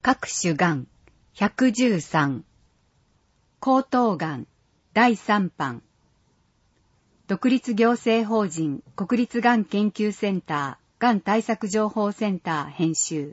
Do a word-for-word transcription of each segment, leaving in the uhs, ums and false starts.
各種がんひゃくじゅうさん、喉頭がんだいさん版、独立行政法人国立がん研究センターがん対策情報センター編集。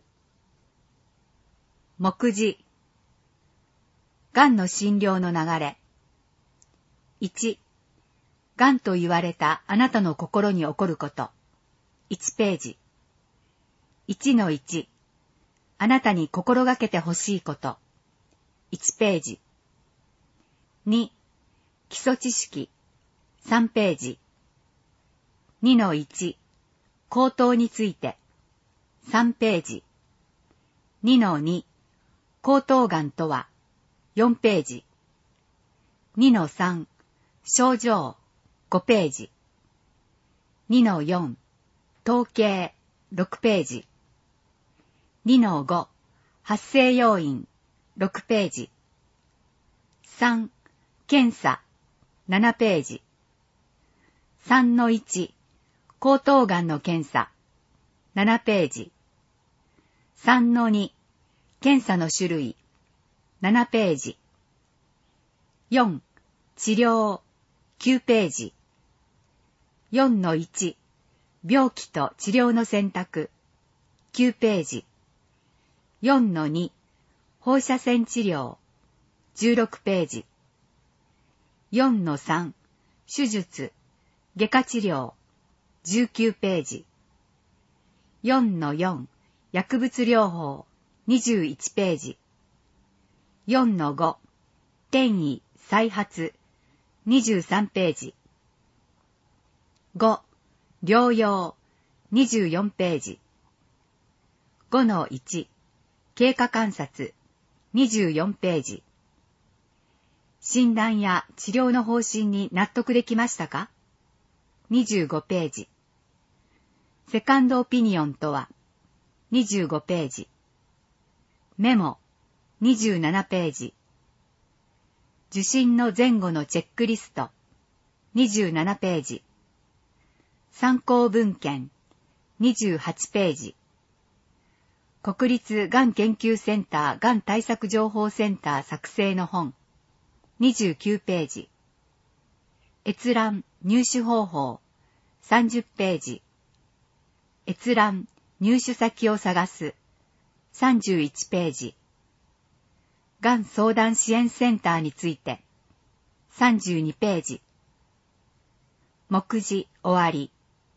目次。がんの診療の流れ。いち、がんと言われたあなたの心に起こること。いちページ。いちのいち、あなたに心がけてほしいこと。いちページ。に、基礎知識。さんページ。にのいち、口頭について。さんページ。にのに、喉頭がんとは。よんページ。にのさん、症状。ごページ。にのよん、統計。ろくページ。にのご、発生要因。ろくページ。さん、検査。ななページ。さんのいち、喉頭がんの検査。ななページ。さんのに、検査の種類。ななページ。よん、治療。きゅうページ。よんのいち、病気と治療の選択。きゅうページ。よんのに、放射線治療。じゅうろくページ。よんのさん、手術。外科治療。じゅうきゅうページ。よんのよん、薬物療法。にじゅういちページ。よんのご、転移、再発。にじゅうさんページ。ご、療養。にじゅうよんページ。ごのいち、経過観察。にじゅうよんページ。診断や治療の方針に納得できましたか？にじゅうごページ。セカンドオピニオンとは？にじゅうごページ。メモ。にじゅうななページ。受診の前後のチェックリスト。にじゅうななページ。参考文献。にじゅうはちページ。国立がん研究センターがん対策情報センター作成の本。にじゅうきゅうページ。閲覧入手方法。さんじゅっページ。閲覧入手先を探す。さんじゅういちページ。がん相談支援センターについて。さんじゅうにページ。目次終わり。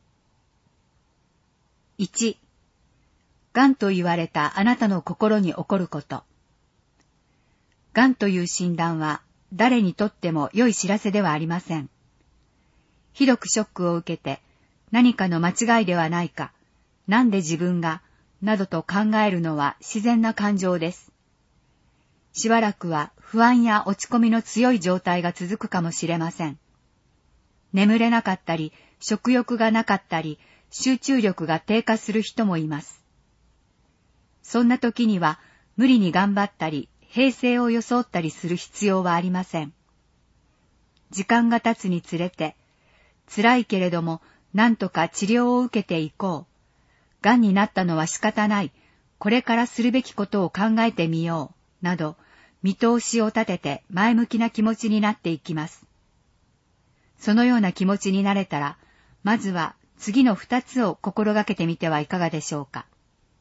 いち、がんと言われたあなたの心に起こること。がんという診断は誰にとっても良い知らせではありません。ひどくショックを受けて何かの間違いではないか、なんで自分が、などと考えるのは自然な感情です。しばらくは不安や落ち込みの強い状態が続くかもしれません。眠れなかったり、食欲がなかったり、集中力が低下する人もいます。そんな時には無理に頑張ったり、平静を装ったりする必要はありません。時間が経つにつれて、辛いけれども何とか治療を受けていこう。がんになったのは仕方ない。これからするべきことを考えてみよう。など、見通しを立てて前向きな気持ちになっていきます。そのような気持ちになれたら、まずは次の二つを心がけてみてはいかがでしょうか。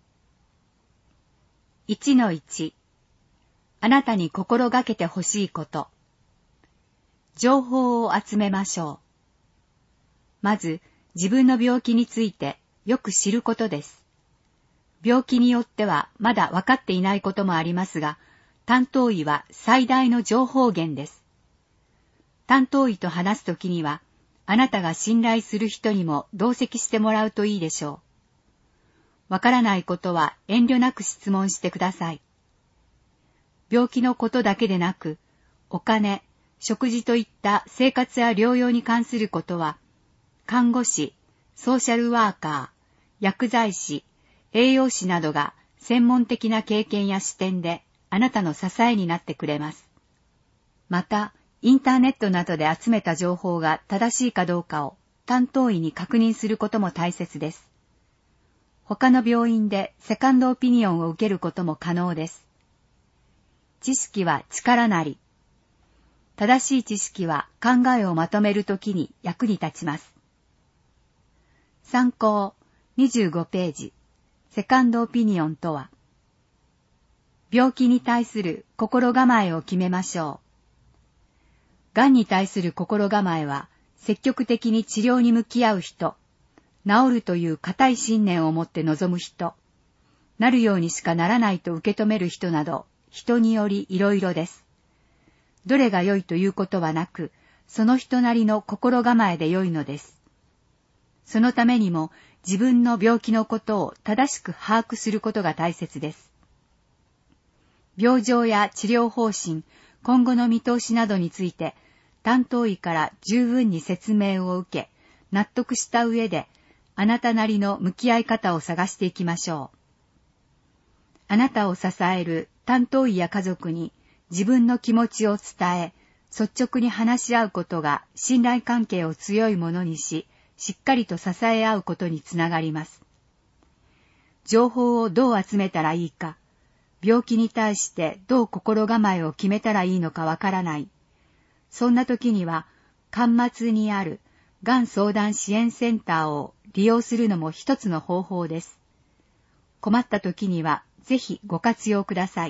いちのいち、あなたに心がけてほしいこと。情報を集めましょう。まず、自分の病気についてよく知ることです。病気によってはまだ分かっていないこともありますが、担当医は最大の情報源です。担当医と話すときには、あなたが信頼する人にも同席してもらうといいでしょう。わからないことは遠慮なく質問してください。病気のことだけでなく、お金、食事といった生活や療養に関することは、看護師、ソーシャルワーカー、薬剤師、栄養士などが専門的な経験や視点であなたの支えになってくれます。また、インターネットなどで集めた情報が正しいかどうかを担当医に確認することも大切です。他の病院でセカンドオピニオンを受けることも可能です。 知識は力なり。正しい知識は考えをまとめるときに役に立ちます。参考にじゅうごページ、セカンドオピニオンとは、病気に対する心構えを決めましょう。がんに対する心構えは、積極的に治療に向き合う人、治るという固い信念を持って臨む人、なるようにしかならないと受け止める人など、人によりいろいろです。どれが良いということはなく、その人なりの心構えで良いのです。そのためにも、自分の病気のことを正しく把握することが大切です。病状や治療方針、今後の見通しなどについて、担当医から十分に説明を受け、納得した上で、あなたなりの向き合い方を探していきましょう。あなたを支える担当医や家族に自分の気持ちを伝え、率直に話し合うことが信頼関係を強いものにし、しっかりと支え合うことにつながります。情報をどう集めたらいいか、病気に対してどう心構えを決めたらいいのかわからない。そんな時には、端末にあるがん相談支援センターを利用するのも一つの方法です。困った時には、ぜひご活用ください。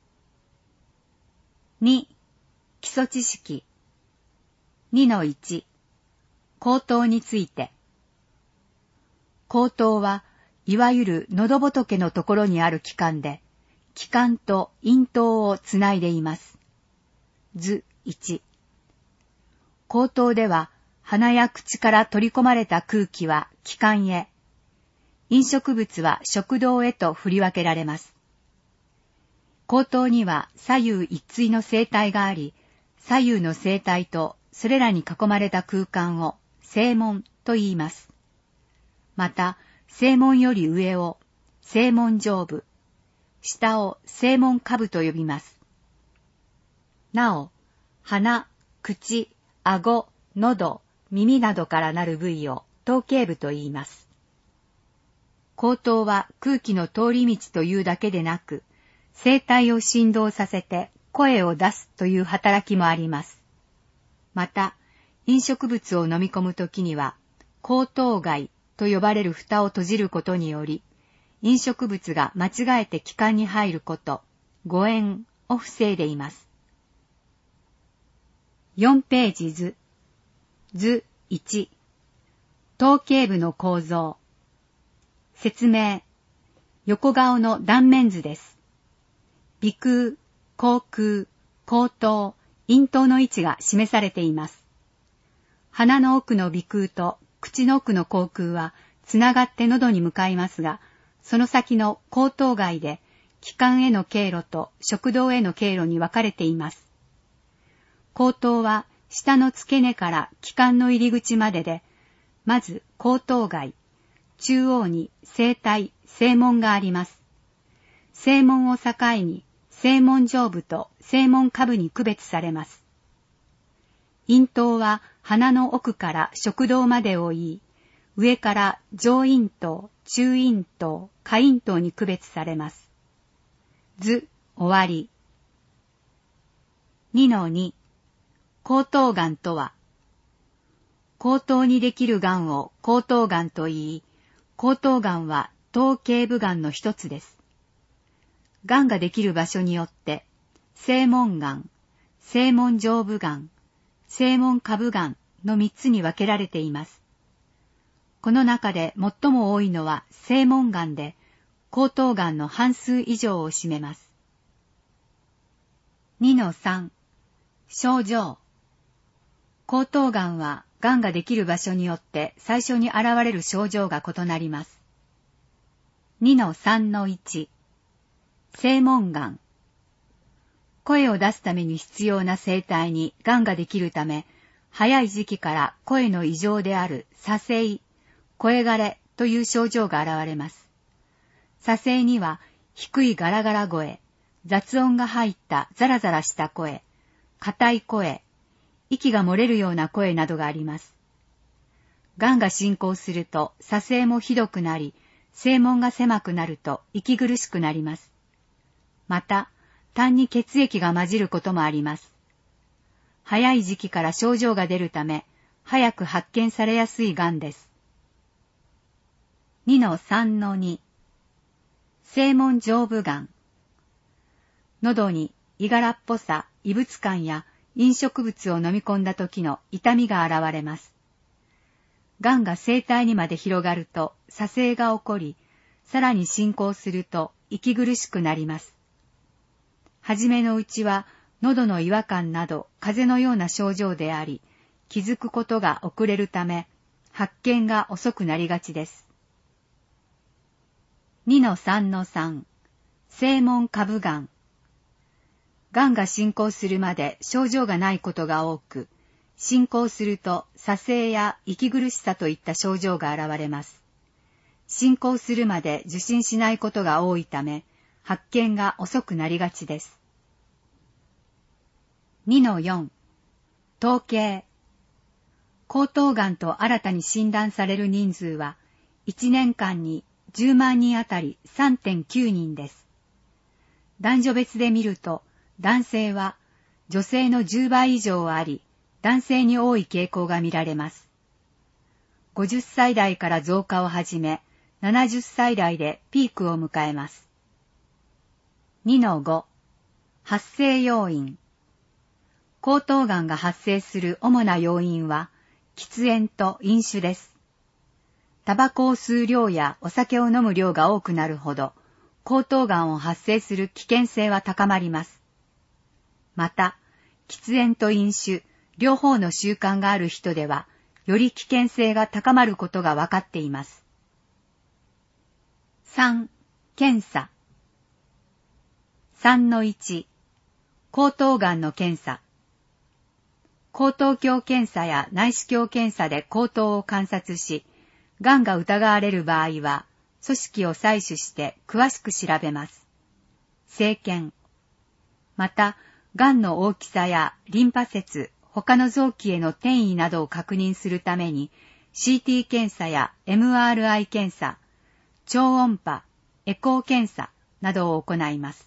に、基礎知識。にのいち、喉頭について。喉頭はいわゆる喉仏のところにある器官で、気管と咽頭をつないでいます。図いち。喉頭では鼻や口から取り込まれた空気は気管へ、飲食物は食道へと振り分けられます。喉頭には左右一対の声帯があり、左右の声帯とそれらに囲まれた空間を声門と言います。また、声門より上を声門上部、下を声門下部と呼びます。なお、鼻、口、顎、喉、耳などからなる部位を頭頸部と言います。喉頭は空気の通り道というだけでなく、声帯を振動させて声を出すという働きもあります。また、飲食物を飲み込むときには、喉頭蓋と呼ばれる蓋を閉じることにより、飲食物が間違えて気管に入ること、誤嚥を防いでいます。よんページ図。図いち。頭頸部の構造。説明。横顔の断面図です。鼻腔、口腔、喉頭、咽頭の位置が示されています。鼻の奥の鼻腔と口の奥の口腔はつながって喉に向かいますが、その先の喉頭蓋で気管への経路と食道への経路に分かれています。喉頭は下の付け根から気管の入り口までで、まず喉頭蓋、中央に声帯、声門があります。声門を境に声門上部と声門下部に区別されます。咽頭は鼻の奥から食道までを言い、上から上咽頭、中咽頭、下咽頭に区別されます。図、終わり。にのに、喉頭がんとは、喉頭にできるがんを喉頭がんと言い、喉頭がんは頭頸部がんの一つです。がんができる場所によって、声門がん、声門上部がん、声門下部がんの三つに分けられています。この中で最も多いのは声門がんで、喉頭がんの半数以上を占めます。にのさん、症状。喉頭がんは、がんができる場所によって最初に現れる症状が異なります。にのさんのいち、声門がん。声を出すために必要な声帯にがんができるため、早い時期から声の異常である沙声、声枯れという症状が現れます。沙声には低いガラガラ声、雑音が入ったザラザラした声、硬い声、息が漏れるような声などがあります。がんが進行すると沙声もひどくなり、声門が狭くなると息苦しくなります。また、 単に血液が混じることもあります。早い時期から症状が出るため、早く発見されやすいがんです。にのさんのに、声門上部がん。喉にいがらっぽさ、異物感や飲食物を飲み込んだ時の痛みが現れます。がんが声帯にまで広がると左性が起こり、さらに進行すると息苦しくなります。はじめのうちは喉の違和感など風邪のような症状であり、気づくことが遅れるため、発見が遅くなりがちです。にのさんのさん、声門下部がん。がんが進行するまで症状がないことが多く、進行すると左性や息苦しさといった症状が現れます。進行するまで受診しないことが多いため、発見が遅くなりがちです。にのよん、統計。喉頭がんと新たに診断される人数は、いちねんかんにじゅうまんにんあたり さんてんきゅうにんです。男女別で見ると、男性は女性のじゅうばい以上あり、男性に多い傾向が見られます。ごじゅっさい代から増加を始め、ななじゅっさい代でピークを迎えます。にのご、発生要因。喉頭がんが発生する主な要因は、喫煙と飲酒です。タバコを吸う量やお酒を飲む量が多くなるほど、喉頭がんを発生する危険性は高まります。また、喫煙と飲酒、両方の習慣がある人では、より危険性が高まることが分かっています。さん、検査。さんのいち、喉頭がんの検査。喉頭鏡検査や内視鏡検査で喉頭を観察し、がんが疑われる場合は、組織を採取して詳しく調べます。生検。また、がんの大きさやリンパ節、他の臓器への転移などを確認するために、シーティー 検査や エムアールアイ 検査、超音波、エコー検査などを行います。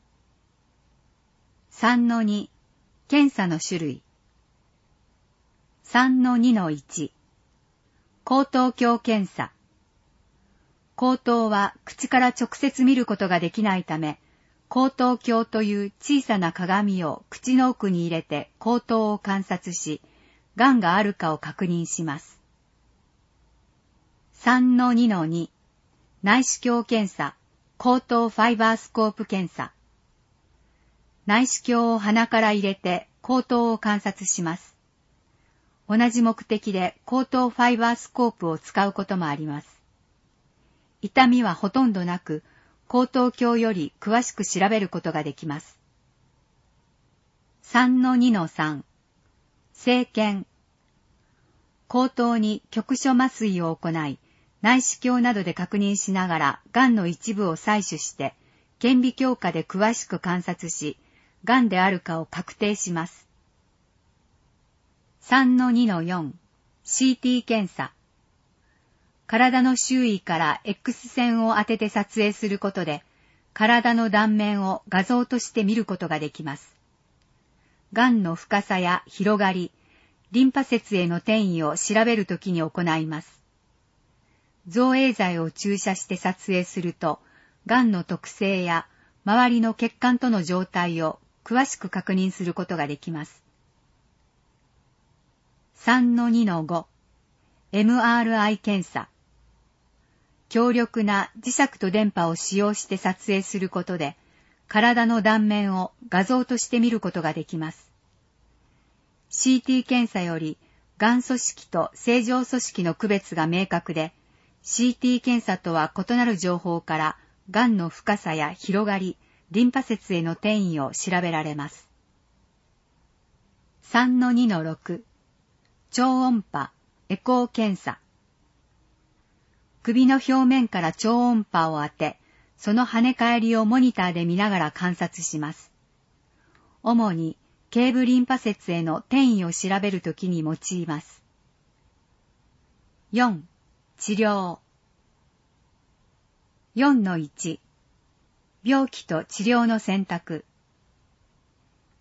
さんのに、検査の種類。さんのにのいち、喉頭鏡検査。喉頭は口から直接見ることができないため、喉頭鏡という小さな鏡を口の奥に入れて喉頭を観察し、がんがあるかを確認します。さんのにのに、内視鏡検査、喉頭ファイバースコープ検査。内視鏡を鼻から入れて喉頭を観察します。同じ目的で喉頭ファイバースコープを使うこともあります。痛みはほとんどなく、喉頭鏡より詳しく調べることができます。さんのにのさん、生検。喉頭に局所麻酔を行い、内視鏡などで確認しながら、がんの一部を採取して、顕微鏡下で詳しく観察し、がんであるかを確定します。さんのにのよん、シーティー 検査。体の周囲から X 線を当てて撮影することで、体の断面を画像として見ることができます。がんの深さや広がり、リンパ節への転移を調べるときに行います。造影剤を注射して撮影すると、がんの特性や周りの血管との状態を詳しく確認することができます。さんのにのご、エムアールアイ 検査。強力な磁石と電波を使用して撮影することで、体の断面を画像として見ることができます。シーティー 検査より、がん組織と正常組織の区別が明確で、シーティー 検査とは異なる情報から、がんの深さや広がり、リンパ節への転移を調べられます。さんのにのろく、超音波、エコー検査。首の表面から超音波を当て、その跳ね返りをモニターで見ながら観察します。主に、頸部リンパ節への転移を調べるときに用います。よん、治療。よんのいち、病気と治療の選択。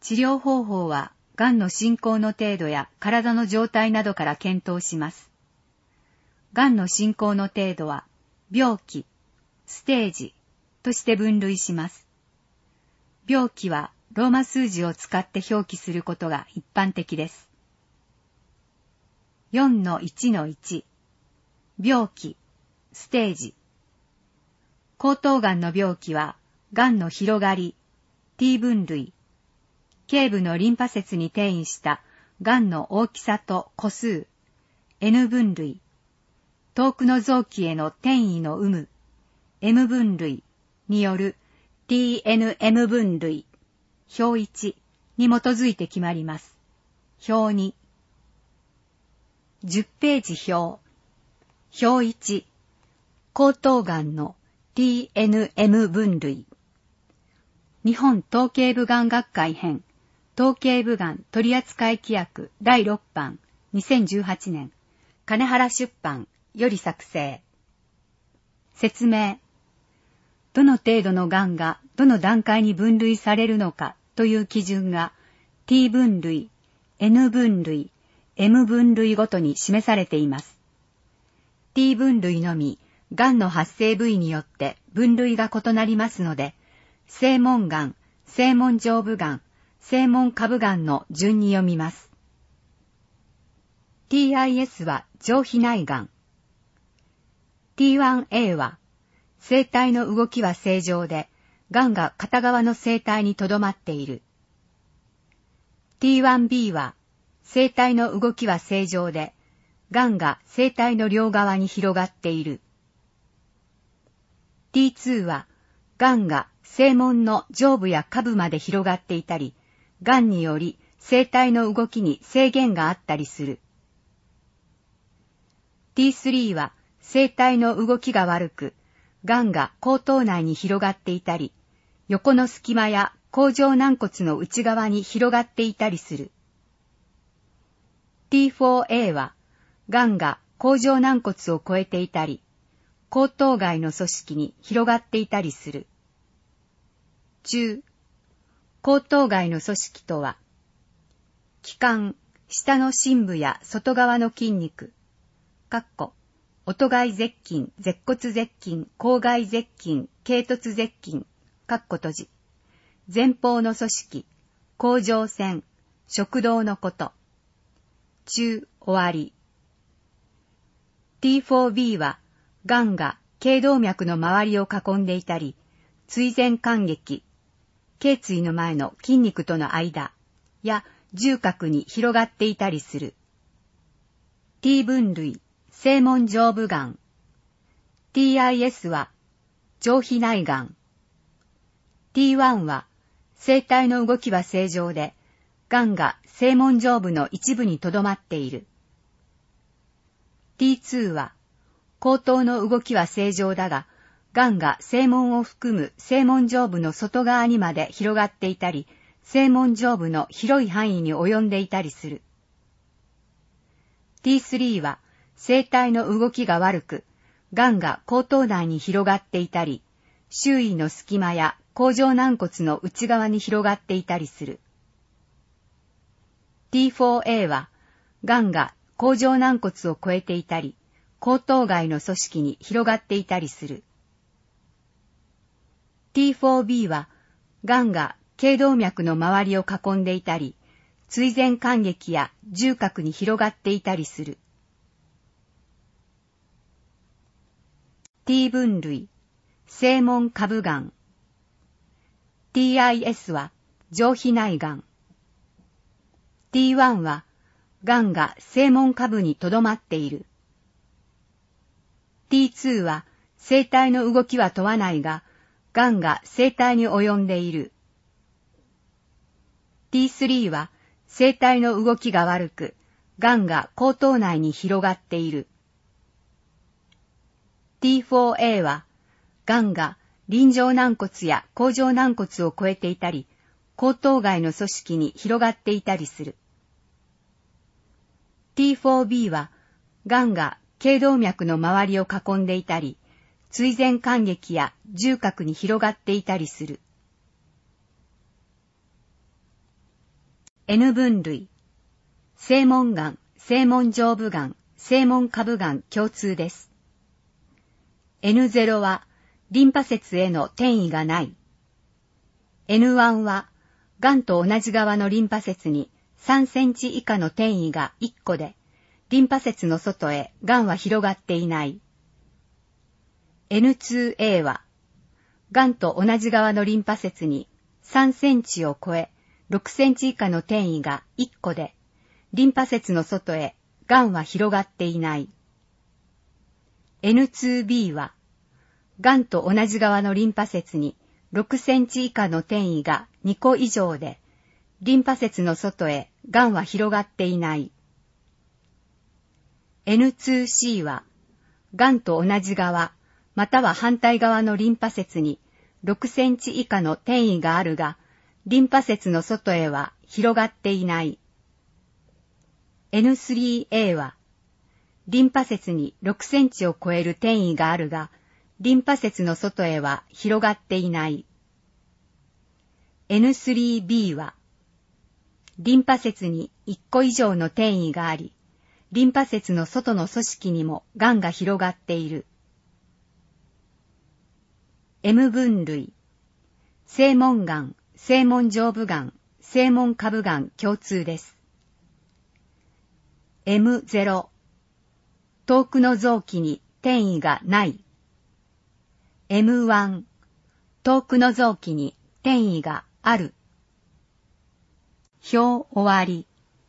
治療方法は、がんの進行の程度や体の状態などから検討します。がんの進行の程度は、病期、ステージとして分類します。病期はローマ数字を使って表記することが一般的です。よんのいちのいち、病期、ステージ。喉頭がんの病期は、がんの広がり、T 分類、頸部のリンパ節に転移したがんの大きさと個数、N 分類、遠くの臓器への転移の有無、M 分類による ティーエヌエム 分類、表いちに基づいて決まります。表に。じゅっページ表。表いち、喉頭がんの ティーエヌエム 分類。日本頭頸部がん学会編、頭頸部がん取扱規約だいろっばん、にせんじゅうはちねん、金原出版より作成。説明。どの程度のがんがどの段階に分類されるのかという基準が T 分類、N 分類、M 分類ごとに示されています。T 分類のみ、がんの発生部位によって分類が異なりますので、正門がん、正門上部がん、正門下部がんの順に読みます。ティーアイエス は上皮内がん。ティーワンエー は、声帯の動きは正常で、がんが片側の声帯にとどまっている。ティーワンビー は、声帯の動きは正常で、がんが声帯の両側に広がっている。ティーツー は、がんが声門の上部や下部まで広がっていたり、がんにより声帯の動きに制限があったりする。ティースリー は、声帯の動きが悪く、がんが喉頭内に広がっていたり、横の隙間や甲状軟骨の内側に広がっていたりする。ティーフォーエー は、がんが甲状軟骨を越えていたり、喉頭外の組織に広がっていたりする。中、喉頭外の組織とは、気管、下の深部や外側の筋肉、かっこ、音外舌筋、舌骨舌筋、口外舌筋、頸突舌筋、かっこ閉じ。前方の組織、甲状腺、食道のこと。中、終わり。ティーフォービー は、がんが頸動脈の周りを囲んでいたり、椎前間隙、頸椎の前の筋肉との間や縦隔に広がっていたりする。T 分類、声門上部がん。ティーアイエス は、上皮内がん。ティーワン は、声帯の動きは正常で、がんが声門上部の一部にとどまっている。ティーツー は、喉頭の動きは正常だが、がんが声門を含む声門上部の外側にまで広がっていたり、声門上部の広い範囲に及んでいたりする。ティースリー は、声帯の動きが悪く、がんが喉頭内に広がっていたり、周囲の隙間や甲状軟骨の内側に広がっていたりする。ティーフォーエー は、がんが甲状軟骨を越えていたり、喉頭外の組織に広がっていたりする。ティーフォービー は、がんが頸動脈の周りを囲んでいたり、椎前間隙や縦隔に広がっていたりする。T 分類、声門下部がん。ティーアイエス は、上皮内がん。ティーワン は、がんが声門下部にとどまっている。ティーツー は、声帯の動きは問わないが、がんが声帯に及んでいる。ティースリー は、声帯の動きが悪く、がんが喉頭内に広がっている。ティーフォーエー は、がんが輪状軟骨や甲状軟骨を越えていたり、喉頭外の組織に広がっていたりする。ティーフォービー は、がんが頸動脈の周りを囲んでいたり、椎前間隙や縦隔に広がっていたりする。 N 分類。正門がん、正門上部がん、正門下部がん共通です。エヌゼロ は、リンパ節への転移がない。エヌワン は、がんと同じ側のリンパ節にさんセンチ以下の転移がいっこで、リンパ節の外へがんは広がっていない。エヌツーエー は、がんと同じ側のリンパ節にさんセンチを超え、ろくセンチ以下の転移がいっこで、リンパ節の外へがんは広がっていない。エヌツービー は、がんと同じ側のリンパ節にろくセンチ以下の転移がにこ以上で、リンパ節の外へがんは広がっていない。エヌツーシー は、がんと同じ側、または反対側のリンパ節にろくセンチ以下の転移があるが、リンパ節の外へは広がっていない。エヌスリーエー は、リンパ節にろくセンチを超える転移があるが、リンパ節の外へは広がっていない。エヌスリービー は、リンパ節にいっこ以上の転移があり、リンパ節の外の組織にもがんが広がっている。M 分類。正門がん、正門上部がん、正門下部がん共通です。エムゼロ。遠くの臓器に転移がない。エムワン。遠くの臓器に転移がある。表終わり。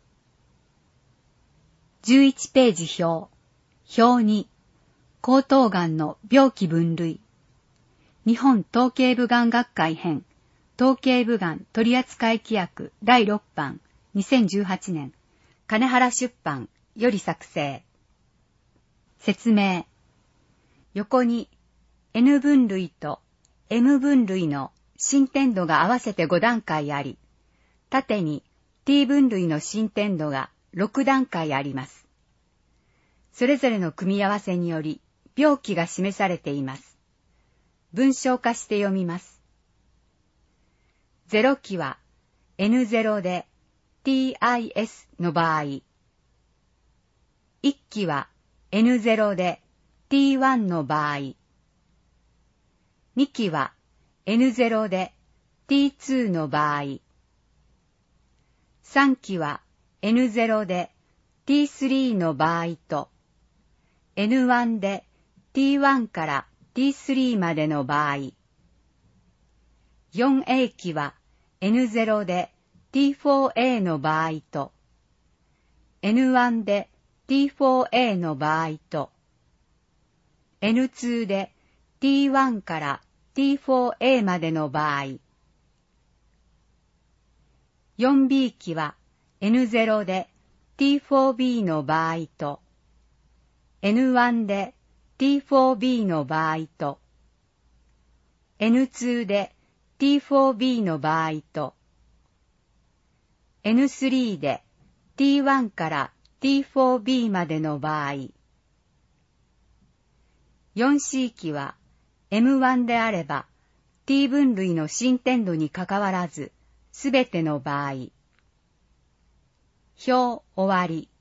じゅういちページ表。表に、喉頭がんの病気分類。日本頭頸部がん学会編、頭頸部がん取扱規約だいろっばん、にせんじゅうはちねん、金原出版より作成。説明。横に N 分類と M 分類の進展度が合わせてごだんかいあり、縦に T 分類の進展度がろくだんかいあります。それぞれの組み合わせにより病気が示されています。文章化して読みます。ゼロ期は エヌゼロ で ティーアイエス の場合、いっ期は エヌゼロ で ティーワン の場合、に期は エヌゼロ で ティーツー の場合、さん期は エヌゼロ で ティースリー の場合と、エヌワン で ティーワン から ティースリー までの場合、よんエー 期は エヌゼロ で ティーフォーエー の場合と、エヌワン で ティーフォーエー の場合と、エヌツー で ティーワン から ティーフォーエー までの場合、よんビー 期は エヌゼロ で ティーフォービー の場合と、エヌワン で ティーフォービー の場合と、エヌツー で ティーフォービー の場合と、エヌスリー で ティーワン から ティーフォービー までの場合、よんシー 期は エムワン であれば T 分類の進展度にかかわらず、すべての場合。表終わり。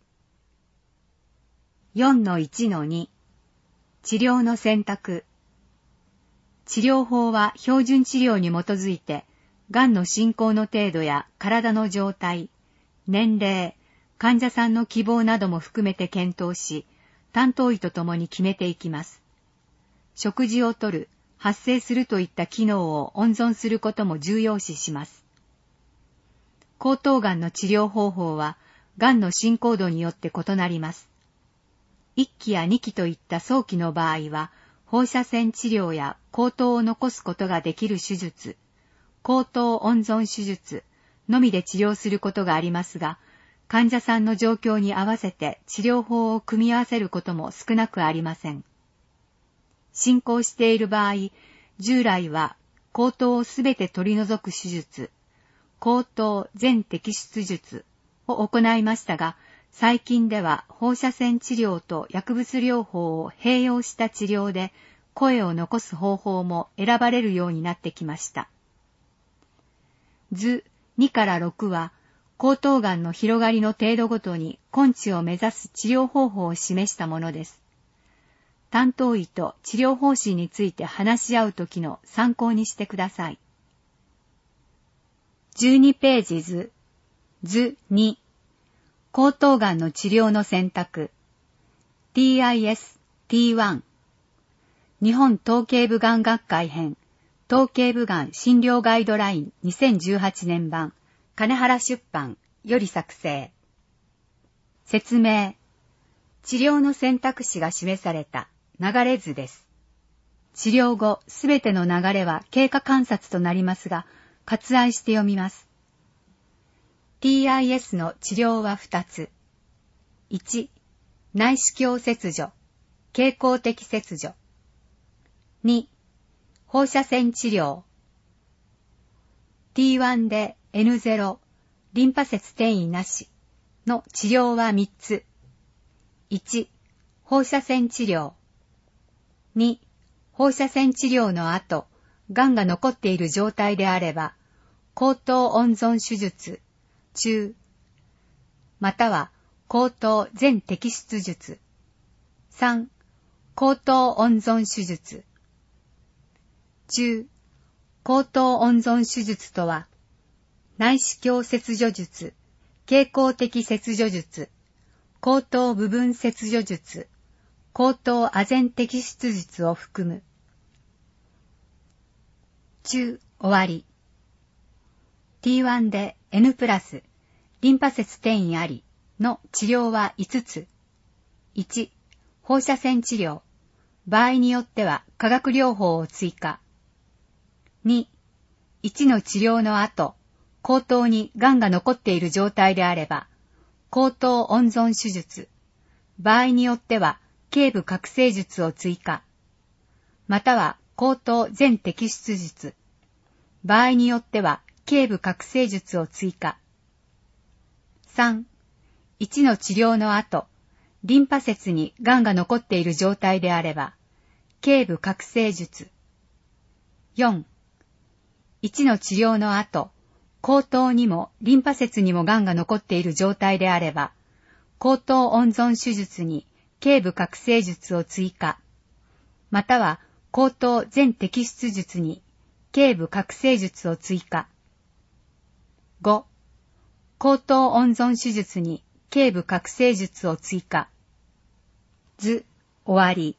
よんのいちのに 治療の選択。治療法は標準治療に基づいて、がんの進行の程度や体の状態、年齢、患者さんの希望なども含めて検討し、担当医とともに決めていきます。食事をとる、発生するといった機能を温存することも重要視します。喉頭がんの治療方法は、がんの進行度によって異なります。いっ期やに期といった早期の場合は、放射線治療や喉頭を残すことができる手術、喉頭温存手術のみで治療することがありますが、患者さんの状況に合わせて治療法を組み合わせることも少なくありません。進行している場合、従来は喉頭をすべて取り除く手術、喉頭全摘出術を行いましたが、最近では放射線治療と薬物療法を併用した治療で声を残す方法も選ばれるようになってきました。図にからろくは喉頭がんの広がりの程度ごとに根治を目指す治療方法を示したものです。担当医と治療方針について話し合うときの参考にしてください。じゅうにページ図、図に、喉頭がんの治療の選択、ティーアイエスティーワン、日本頭頸部がん学会編、頭頸部がん診療ガイドラインにせんじゅうはちねん版、金原出版より作成。説明。治療の選択肢が示された流れ図です。治療後、すべての流れは経過観察となりますが、割愛して読みます。ティーアイエス の治療はふたつ。いち、内視鏡切除、経口的切除。に、放射線治療。ティーワン で エヌゼロ、リンパ節転移なしの治療はみっつ。いち、放射線治療。に、放射線治療の後、癌が残っている状態であれば、喉頭温存手術、中、または喉頭全摘出術。さん、喉頭温存手術。中、喉頭温存手術とは、内視鏡切除術、経口的切除術、喉頭部分切除術、喉頭亜全摘出術を含む。中、終わり。ティーワン で N プラス、リンパ節転移ありの治療はいつつ。いち、放射線治療、場合によっては化学療法を追加。に、いちの治療の後、喉頭に癌が残っている状態であれば、喉頭温存手術、場合によっては頸部覚醒術を追加。または喉頭全摘出術、場合によっては頸部覚醒術を追加。さん、いちの治療の後、リンパ節に癌が残っている状態であれば、頸部覚醒術。よん、いちの治療の後、喉頭にもリンパ節にも癌が残っている状態であれば、喉頭温存手術に頸部覚醒術を追加。または喉頭全摘出術に頸部覚醒術を追加。ご、喉頭温存手術に頸部覚醒術を追加。図、終わり。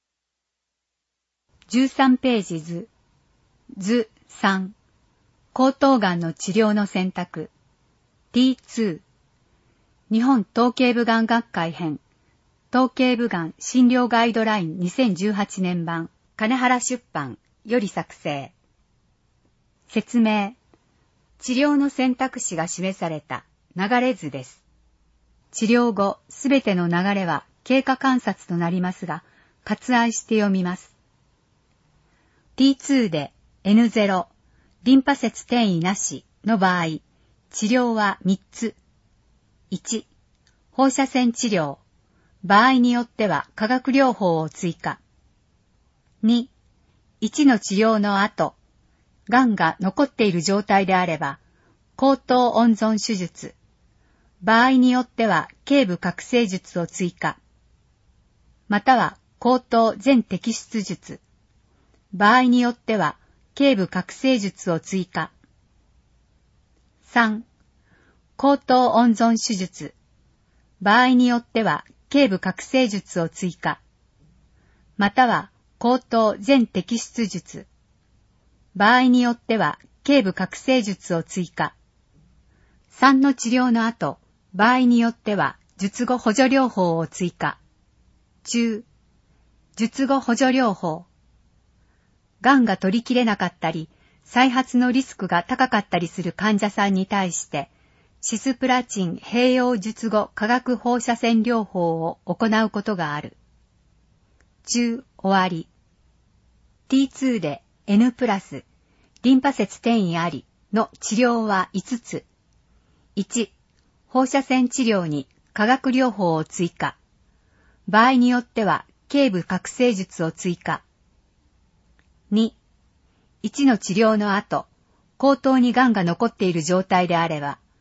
じゅうさんページ図。図さん。喉頭がんの治療の選択。ティーツー。日本頭頸部がん学会編。頭頸部がん診療ガイドラインにせんじゅうはちねん版。金原出版より作成。説明。治療の選択肢が示された流れ図です。治療後、すべての流れは経過観察となりますが、割愛して読みます。ティーツー で エヌゼロ、リンパ節転移なしの場合、治療はみっつ。いち、放射線治療、場合によっては化学療法を追加。に、いちの治療の後、癌が残っている状態であれば、喉頭温存手術、場合によっては頸部覚醒術を追加。または喉頭全摘出術、場合によっては頸部覚醒術を追加。さん、喉頭温存手術、場合によっては頸部覚醒術を追加。または喉頭全摘出術、場合によっては頸部覚醒術を追加。さんの治療の後、場合によっては術後補助療法を追加。中、術後補助療法。癌が取りきれなかったり、再発のリスクが高かったりする患者さんに対して、シスプラチン併用術後化学放射線療法を行うことがある。中、終わり。ティーツー で N プラス、リンパ節転移ありの治療はいつつ。いち、放射線治療に化学療法を追加。場合によっては頸部覚醒術を追加。に、いちの治療の後、喉頭に癌が残っている状態であれば、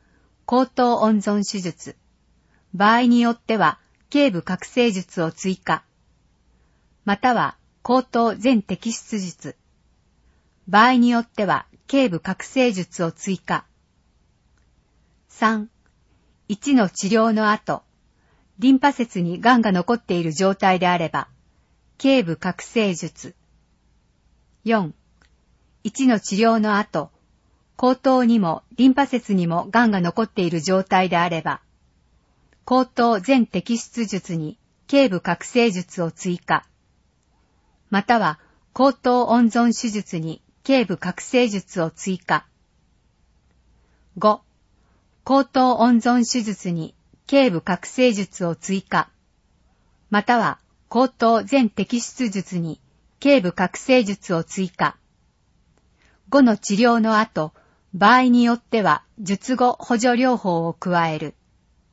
喉頭温存手術。場合によっては、頸部覚醒術を追加。または、喉頭全摘出術。場合によっては、頸部覚醒術を追加。さん、いちの治療の後、リンパ節に癌が残っている状態であれば、頸部覚醒術。よん、いちの治療の後、喉頭にもリンパ節にも癌が残っている状態であれば、喉頭全摘出術に頸部覚醒術を追加。または、喉頭温存手術に頸部覚醒術を追加。ご、喉頭温存手術に頸部覚醒術を追加。または、喉頭全摘出術に頸部覚醒術を追加。ごの治療の後、場合によっては術後補助療法を加える。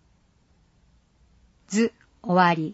図、終わり。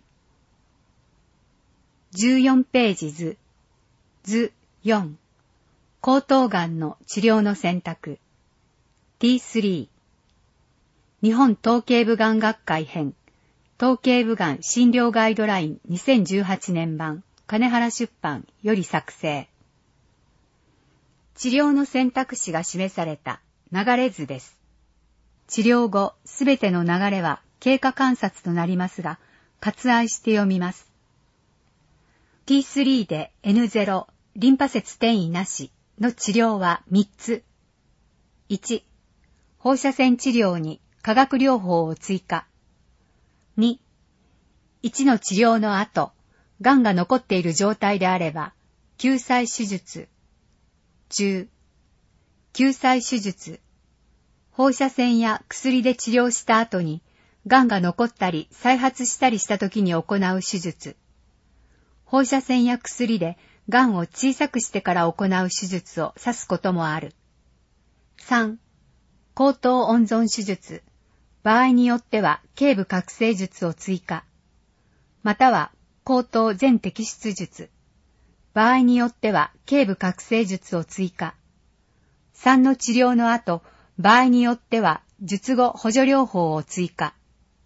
じゅうよんページ図。図よん。喉頭がんの治療の選択。ティースリー。日本頭頸部がん学会編。頭頸部がん診療ガイドラインにせんじゅうはちねん版。金原出版より作成。治療の選択肢が示された流れ図です。治療後、すべての流れは経過観察となりますが、割愛して読みます。ティースリー で エヌゼロ、リンパ節転移なしの治療はみっつ。いち、放射線治療に化学療法を追加。に、いちの治療の後、癌が残っている状態であれば、救済手術。じゅう、救済手術。放射線や薬で治療した後に、癌が残ったり再発したりした時に行う手術。放射線や薬で癌を小さくしてから行う手術を指すこともある。さん、喉頭温存手術。場合によっては頸部覚醒術を追加。または喉頭全摘出術。場合によっては頸部覚醒術を追加。さんの治療の後、場合によっては術後補助療法を追加。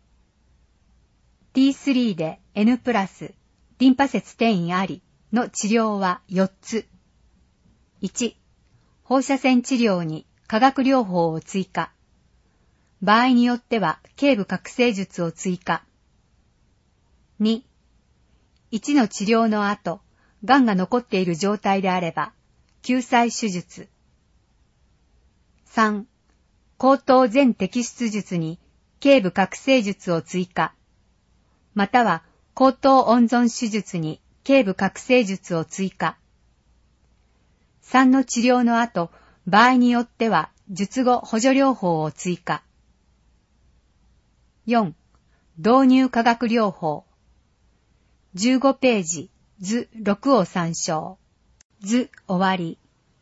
ティースリー で N プラス、リンパ節転移ありの治療はよっつ。いち、放射線治療に化学療法を追加。場合によっては頸部覚醒術を追加。に、いちの治療の後、癌が残っている状態であれば、救済手術。さん、喉頭全摘出術に頸部覚醒術を追加。または喉頭温存手術に頸部覚醒術を追加。さんの治療の後、場合によっては術後補助療法を追加。よん、導入化学療法。じゅうごページ、図ろくを参照。図終わり。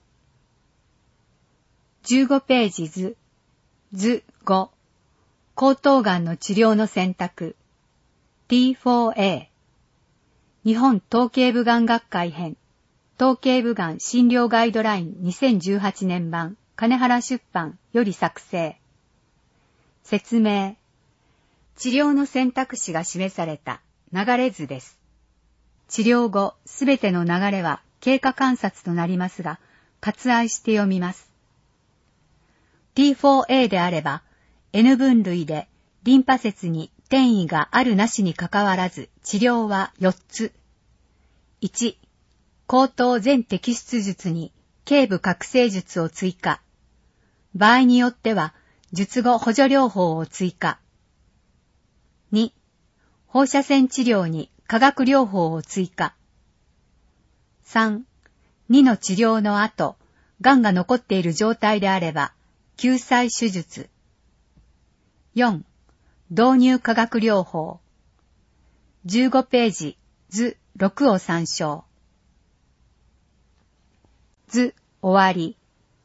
じゅうごページ図、図ご。喉頭がんの治療の選択。ティーフォーエー。日本頭頸部がん学会編。頭頸部がん診療ガイドラインにせんじゅうはちねん版。金原出版より作成。説明。治療の選択肢が示された流れ図です。治療後、すべての流れは経過観察となりますが、割愛して読みます。ティーフォーエー であれば、N 分類でリンパ節に転移があるなしにかかわらず治療はよっつ。いち、喉頭全摘出術に頸部覚醒術を追加。場合によっては術後補助療法を追加。に、放射線治療に化学療法を追加。さん、にの治療の後、癌が残っている状態であれば、救済手術。よん、導入化学療法。じゅうごページ、図ろくを参照。図終わり。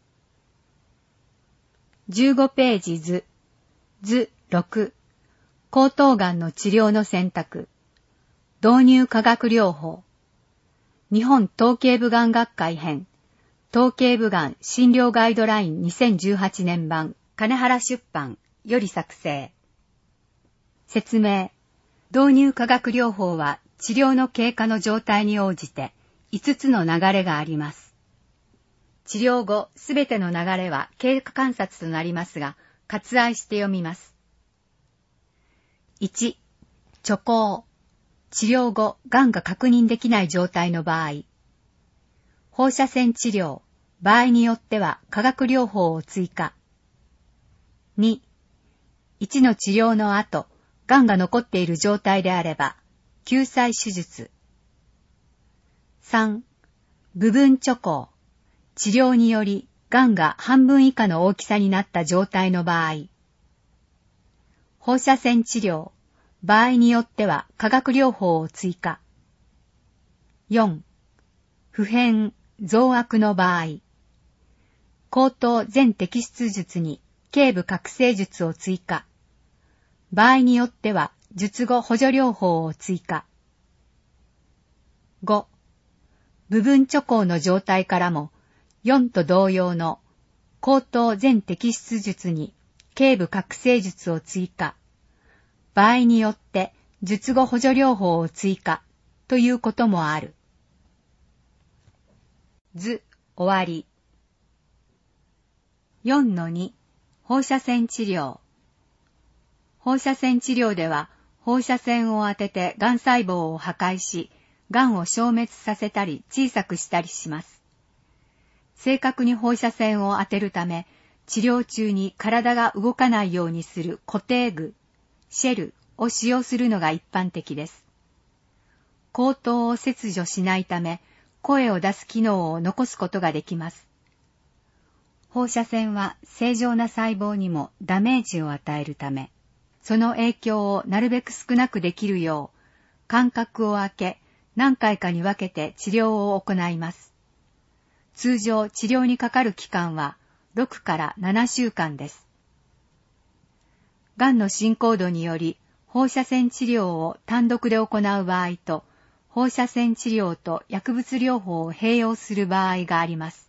じゅうごページ図、図ろく。喉頭がんの治療の選択。導入化学療法。日本頭頸部がん学会編。頭頸部がん診療ガイドラインにせんじゅうはちねん版。金原出版より作成。説明。導入化学療法は治療の経過の状態に応じていつつの流れがあります。治療後すべての流れは経過観察となりますが、割愛して読みます。いち、著項。治療後、がんが確認できない状態の場合。放射線治療、場合によっては化学療法を追加。に、いちの治療の後、がんが残っている状態であれば、救済手術。さん、部分著項。治療により、がんが半分以下の大きさになった状態の場合。放射線治療、場合によっては化学療法を追加。よん、不変、増悪の場合。口頭全摘出術に頸部覚醒術を追加。場合によっては術後補助療法を追加。ご、部分著項の状態からもよんと同様の口頭全摘出術に頸部覚醒術を追加。場合によって術後補助療法を追加ということもある。図、終わり。よんのに、放射線治療。放射線治療では、放射線を当ててがん細胞を破壊し、がんを消滅させたり小さくしたりします。正確に放射線を当てるため、治療中に体が動かないようにする固定具、シェルを使用するのが一般的です。口頭を切除しないため、声を出す機能を残すことができます。放射線は正常な細胞にもダメージを与えるため、その影響をなるべく少なくできるよう、間隔を空け、何回かに分けて治療を行います。通常治療にかかる期間はろくからななしゅうかんです。がんの進行度により、放射線治療を単独で行う場合と、放射線治療と薬物療法を併用する場合があります。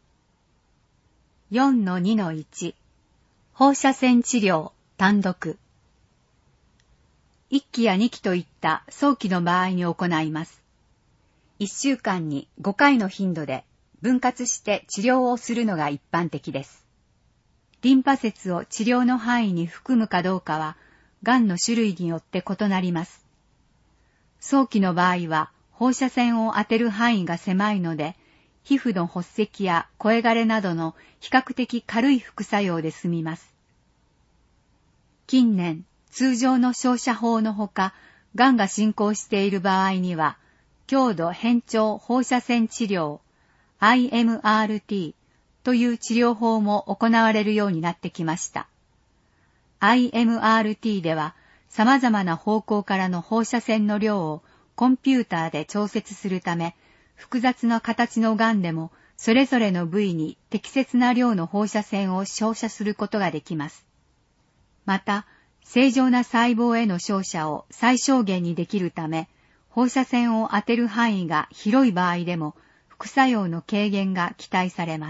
よんのにのいち、放射線治療単独。いっきやにきといった早期の場合に行います。いっしゅうかんにごかいの頻度で分割して治療をするのが一般的です。リンパ節を治療の範囲に含むかどうかは、がんの種類によって異なります。早期の場合は放射線を当てる範囲が狭いので、皮膚の発石や声枯れなどの比較的軽い副作用で済みます。近年、通常の照射法のほか、がんが進行している場合には、強度変調放射線治療 アイエムアールティー という治療法も行われるようになってきました。アイエムアールティー では、様々な方向からの放射線の量をコンピューターで調節するため、複雑な形のがんでもそれぞれの部位に適切な量の放射線を照射することができます。また、正常な細胞への照射を最小限にできるため、放射線を当てる範囲が広い場合でも副作用の軽減が期待されます。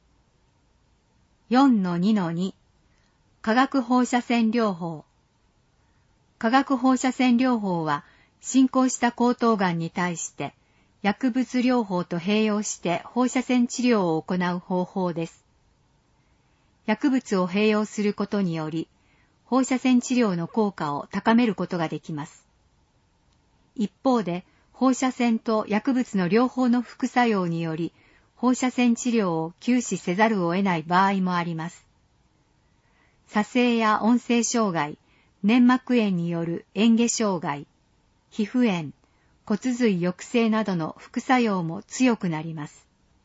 よんのにのに、化学放射線療法。化学放射線療法は進行した喉頭がんに対して薬物療法と併用して放射線治療を行う方法です。薬物を併用することにより、放射線治療の効果を高めることができます。一方で、放射線と薬物の両方の副作用により、放射線治療を休止せざるを得ない場合もあります。左性や音声障害、粘膜炎による嚥下障害、皮膚炎、骨髄抑制などの副作用も強くなります。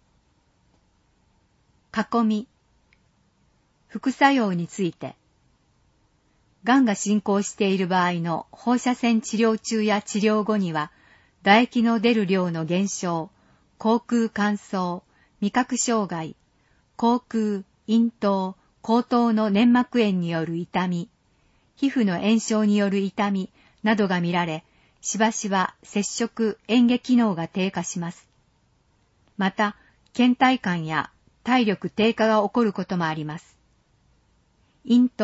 囲み。副作用について。がんが進行している場合の放射線治療中や治療後には、唾液の出る量の減少、口腔乾燥、味覚障害、口腔、咽頭、口頭の粘膜炎による痛み、皮膚の炎症による痛みなどが見られ、しばしば接触、嚥下機能が低下します。また、倦怠感や体力低下が起こることもあります。咽頭、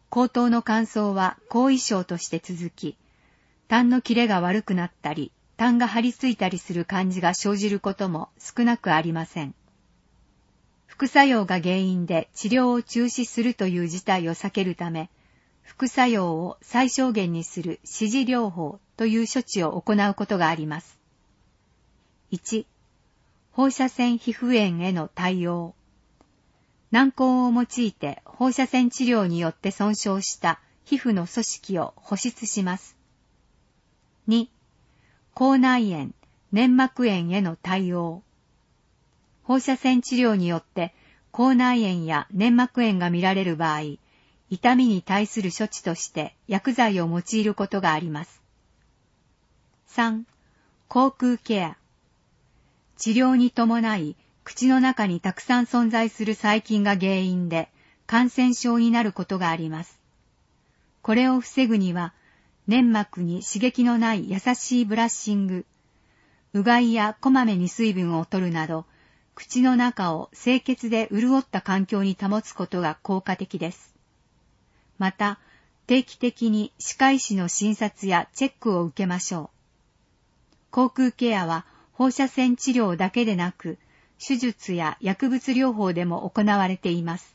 口頭の乾燥は後遺症として続き、痰の切れが悪くなったり、痰が張り付いたりする感じが生じることも少なくありません。副作用が原因で治療を中止するという事態を避けるため、副作用を最小限にする支持療法という処置を行うことがあります。いち、放射線皮膚炎への対応。軟膏を用いて放射線治療によって損傷した皮膚の組織を保湿します。に、口内炎、粘膜炎への対応。放射線治療によって口内炎や粘膜炎が見られる場合、痛みに対する処置として薬剤を用いることがあります。さん、口腔ケア。治療に伴い、口の中にたくさん存在する細菌が原因で感染症になることがあります。これを防ぐには、粘膜に刺激のない優しいブラッシング、うがいやこまめに水分を取るなど、口の中を清潔で潤った環境に保つことが効果的です。また、定期的に歯科医師の診察やチェックを受けましょう。口腔ケアは放射線治療だけでなく、手術や薬物療法でも行われています。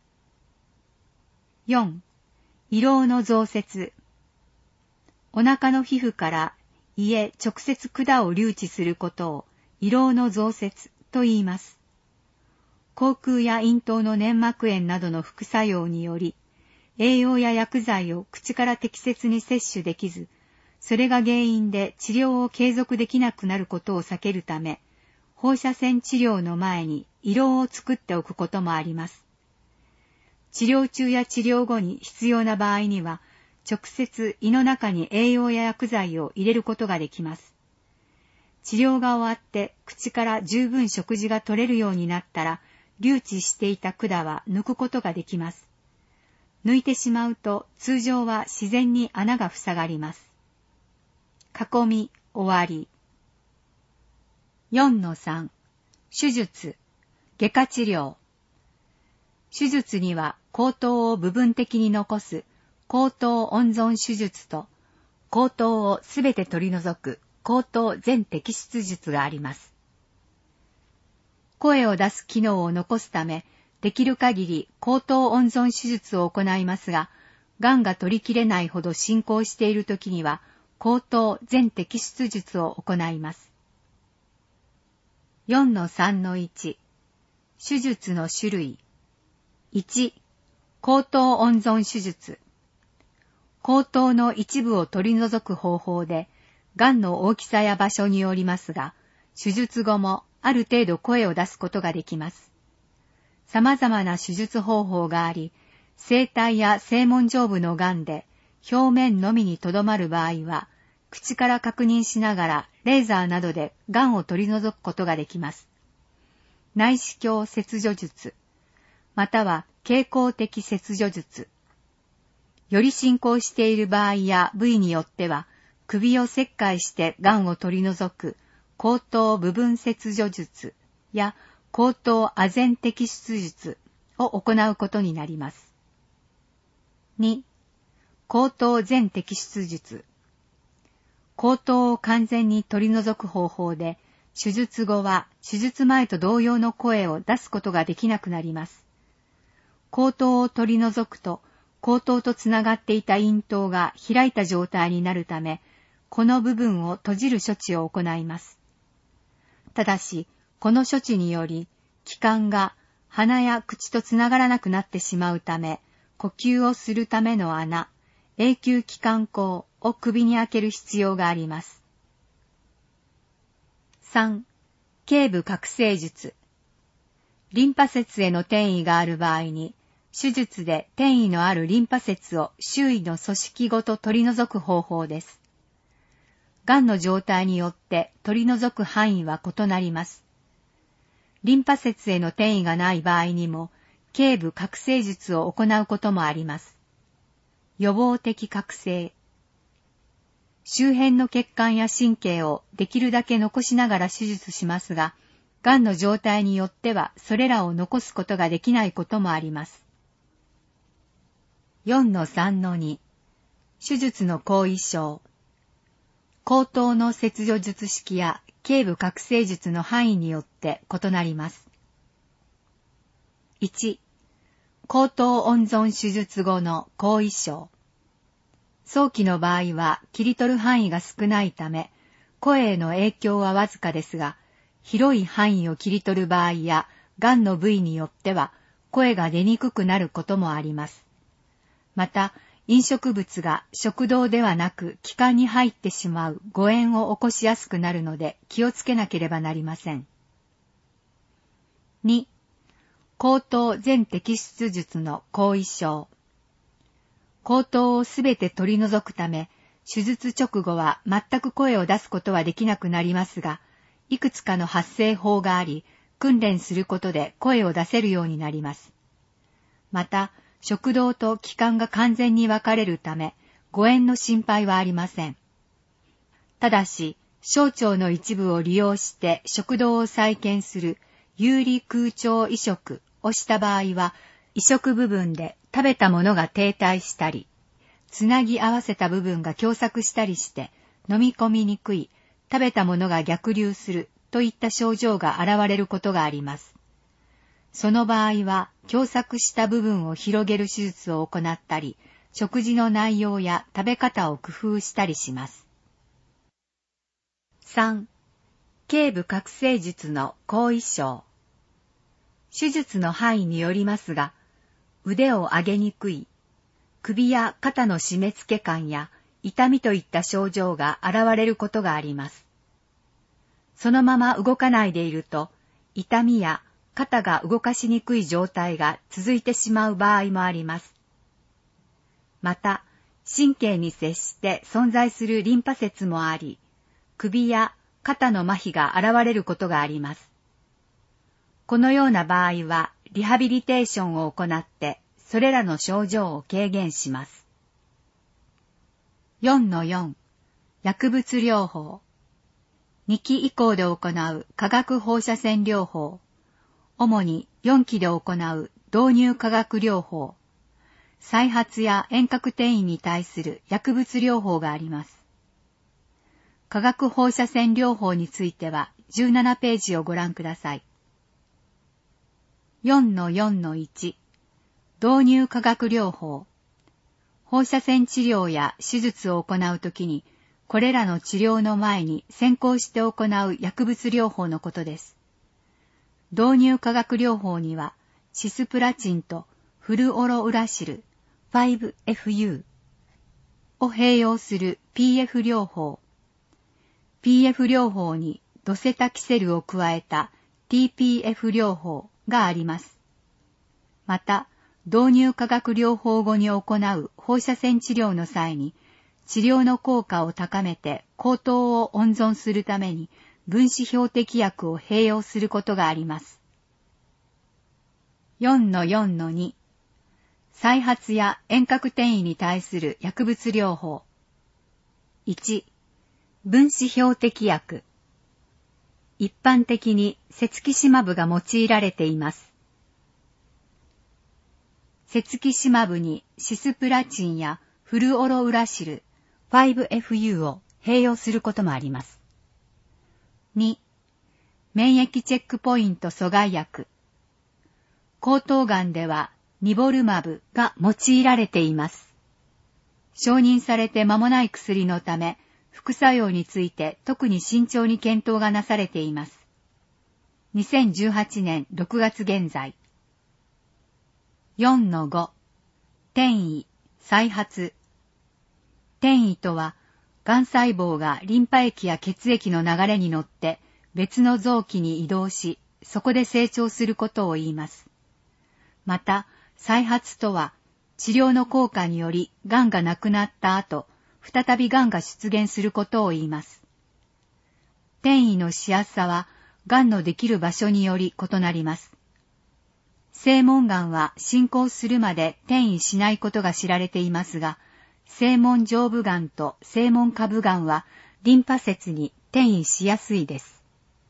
よん、胃ろうの増設。お腹の皮膚から胃へ直接管を留置することを胃ろうの増設と言います。口腔や咽頭の粘膜炎などの副作用により、栄養や薬剤を口から適切に摂取できず、それが原因で治療を継続できなくなることを避けるため、放射線治療の前に胃ろうを作っておくこともあります。治療中や治療後に必要な場合には、直接胃の中に栄養や薬剤を入れることができます。治療が終わって口から十分食事が取れるようになったら、留置していた管は抜くことができます。抜いてしまうと通常は自然に穴が塞がります。囲み終わり。よんのさん、手術、外科治療。手術には口頭を部分的に残す口頭温存手術と、口頭をすべて取り除く口頭全摘出術があります。声を出す機能を残すため、できる限り口頭温存手術を行いますが、癌が取りきれないほど進行しているときには、口頭全摘出術を行います。よんのさんのいち、手術の種類。いち、口頭温存手術。口頭の一部を取り除く方法で、癌の大きさや場所によりますが、手術後もある程度声を出すことができます。様々な手術方法があり、声帯や声門上部の癌で表面のみにとどまる場合は、口から確認しながらレーザーなどで癌を取り除くことができます。内視鏡切除術、または経口的切除術。より進行している場合や部位によっては、首を切開して癌を取り除く口頭部分切除術や口頭あぜん摘出術を行うことになります。に、口頭全摘出術。口頭を完全に取り除く方法で、手術後は手術前と同様の声を出すことができなくなります。口頭を取り除くと、口頭とつながっていた咽頭が開いた状態になるため、この部分を閉じる処置を行います。ただし、この処置により、気管が鼻や口とつながらなくなってしまうため、呼吸をするための穴、永久気管孔を首に開ける必要があります。さん、頸部覚醒術。リンパ節への転移がある場合に、手術で転移のあるリンパ節を周囲の組織ごと取り除く方法です。癌の状態によって取り除く範囲は異なります。リンパ節への転移がない場合にも、頸部覚醒術を行うこともあります。予防的覚醒。周辺の血管や神経をできるだけ残しながら手術しますが、癌の状態によってはそれらを残すことができないこともあります。 よんのさんのに 手術の後遺症。口頭の切除術式や頸部覚醒術の範囲によって異なります。いち、口頭温存手術後の後遺症。早期の場合は切り取る範囲が少ないため、声への影響はわずかですが、広い範囲を切り取る場合や、癌の部位によっては声が出にくくなることもあります。また、飲食物が食道ではなく気管に入ってしまう誤嚥を起こしやすくなるので気をつけなければなりません。に、口頭全摘出術の後遺症。口頭をすべて取り除くため、手術直後は全く声を出すことはできなくなりますが、いくつかの発声法があり、訓練することで声を出せるようになります。また、食道と気管が完全に分かれるため、誤嚥の心配はありません。ただし、小腸の一部を利用して食道を再建する有利空腸移植をした場合は、移植部分で食べたものが停滞したり、つなぎ合わせた部分が狭窄したりして飲み込みにくい、食べたものが逆流するといった症状が現れることがあります。その場合は、狭窄した部分を広げる手術を行ったり、食事の内容や食べ方を工夫したりします。さん、頸部覚醒術の後遺症。手術の範囲によりますが、腕を上げにくい、首や肩の締め付け感や痛みといった症状が現れることがあります。そのまま動かないでいると、痛みや肩が動かしにくい状態が続いてしまう場合もあります。また、神経に接して存在するリンパ節もあり、首や肩の麻痺が現れることがあります。このような場合は、リハビリテーションを行って、それらの症状を軽減します。よんのよん、薬物療法。にき以降で行う化学放射線療法。主によんきで行う導入化学療法、再発や遠隔転移に対する薬物療法があります。化学放射線療法についてはじゅうななページをご覧ください。よんのよんのいち、導入化学療法。放射線治療や手術を行うときに、これらの治療の前に先行して行う薬物療法のことです。導入化学療法には、シスプラチンとフルオロウラシル ファイブエフユー を併用する ピーエフ 療法、ピーエフ 療法にドセタキセルを加えた ティーピーエフ 療法があります。また、導入化学療法後に行う放射線治療の際に、治療の効果を高めて口頭を温存するために、分子標的薬を併用することがあります。よんのよんのに、再発や遠隔転移に対する薬物療法。いち、分子標的薬。一般的にセツキシマブが用いられています。セツキシマブにシスプラチンやフルオロウラシル ファイブエフユー を併用することもあります。に、免疫チェックポイント阻害薬。喉頭がんではニボルマブが用いられています。承認されて間もない薬のため、副作用について特に慎重に検討がなされています。にせんじゅうはちねんろくがつ現在。よんのご、転移、再発。転移とは、がん細胞がリンパ液や血液の流れに乗って別の臓器に移動し、そこで成長することを言います。また、再発とは、治療の効果によりがんがなくなった後、再びがんが出現することを言います。転移のしやすさは、がんのできる場所により異なります。正門がんは進行するまで転移しないことが知られていますが、正門上部がんと正門下部がんはリンパ節に転移しやすいです。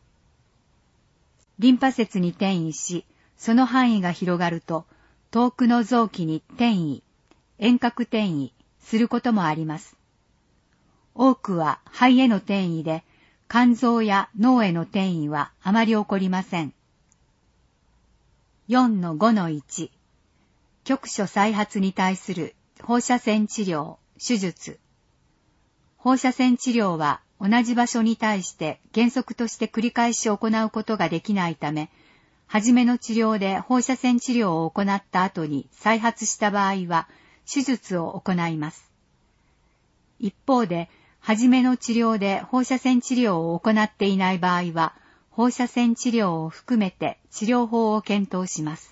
リンパ節に転移し、その範囲が広がると、遠くの臓器に転移、 遠隔転移することもあります。多くは肺への転移で、肝臓や脳への転移はあまり起こりません。よんのごのいち、局所再発に対する放射線治療、手術。放射線治療は同じ場所に対して原則として繰り返し行うことができないため、初めの治療で放射線治療を行った後に再発した場合は手術を行います。一方で、初めの治療で放射線治療を行っていない場合は、放射線治療を含めて治療法を検討します。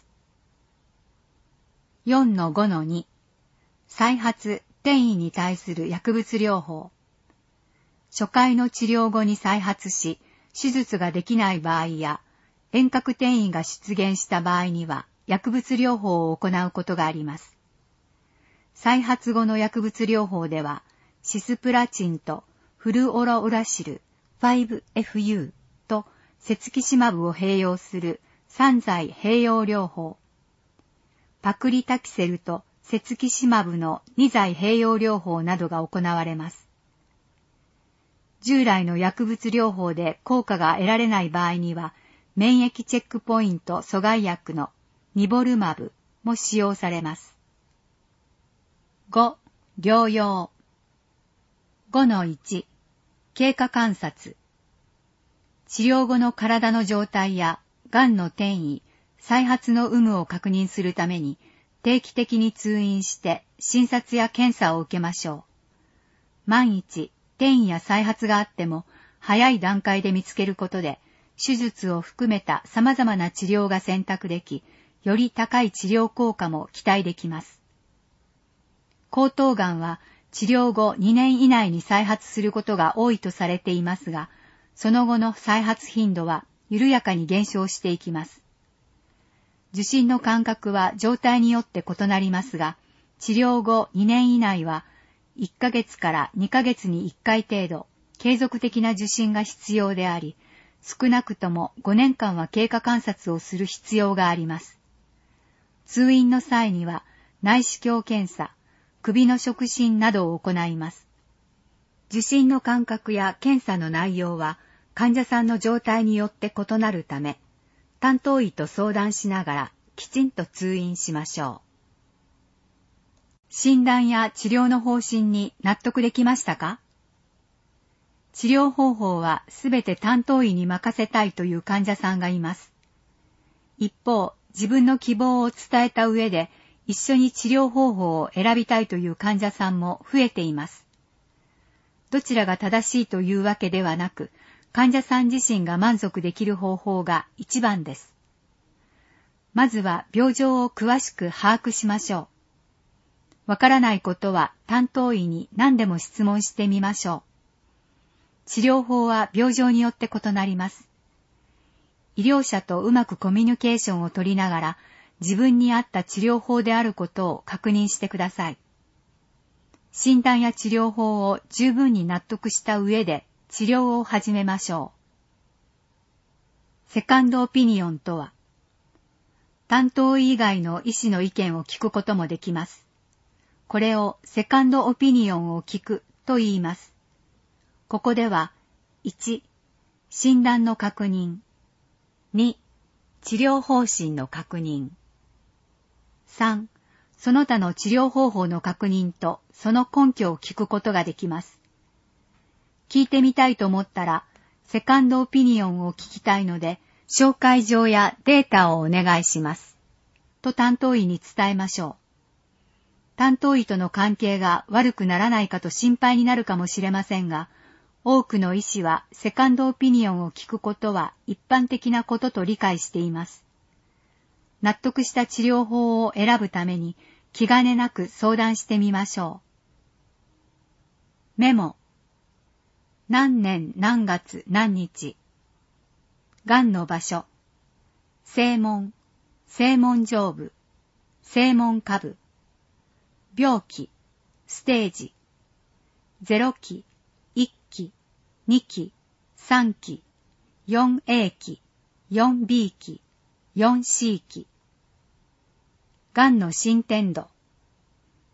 よんのごのに、再発、転移に対する薬物療法。初回の治療後に再発し、手術ができない場合や、遠隔転移が出現した場合には、薬物療法を行うことがあります。再発後の薬物療法では、シスプラチンとフルオロウラシル ファイブエフユー とセツキシマブを併用する三剤併用療法、パクリタキセルとセツキシマブのに剤併用療法などが行われます。従来の薬物療法で効果が得られない場合には、免疫チェックポイント阻害薬のニボルマブも使用されます。ご、療養。ごのいち、経過観察。治療後の体の状態や、がんの転移、再発の有無を確認するために、定期的に通院して診察や検査を受けましょう。万一、転移や再発があっても、早い段階で見つけることで、手術を含めた様々な治療が選択でき、より高い治療効果も期待できます。喉頭がんは治療後にねん以内に再発することが多いとされていますが、その後の再発頻度は緩やかに減少していきます。受診の間隔は状態によって異なりますが、治療後にねん以内はいっかげつからにかげつにいっかい程度、継続的な受診が必要であり、少なくともごねんかんは経過観察をする必要があります。通院の際には内視鏡検査、首の触診などを行います。受診の間隔や検査の内容は患者さんの状態によって異なるため、担当医と相談しながらきちんと通院しましょう。診断や治療の方針に納得できましたか？治療方法はすべて担当医に任せたいという患者さんがいます。一方、自分の希望を伝えた上で一緒に治療方法を選びたいという患者さんも増えています。どちらが正しいというわけではなく、患者さん自身が満足できる方法が一番です。まずは病状を詳しく把握しましょう。わからないことは担当医に何でも質問してみましょう。治療法は病状によって異なります。医療者とうまくコミュニケーションを取りながら、自分に合った治療法であることを確認してください。診断や治療法を十分に納得した上で治療を始めましょう。セカンドオピニオンとは、担当医以外の医師の意見を聞くこともできます。これをセカンドオピニオンを聞くと言います。ここでは、いち、診断の確認、に、治療方針の確認、さん、その他の治療方法の確認とその根拠を聞くことができます。聞いてみたいと思ったら、セカンドオピニオンを聞きたいので、紹介状やデータをお願いします。と担当医に伝えましょう。担当医との関係が悪くならないかと心配になるかもしれませんが、多くの医師はセカンドオピニオンを聞くことは一般的なことと理解しています。納得した治療法を選ぶために気兼ねなく相談してみましょう。メモ。何年何月何日。がんの場所。正門、正門上部、正門下部。病期、ステージ。ゼロ期、いっ期、に期、さん期、よんエー 期、よんビー 期、よんシー 期。がんの進展度。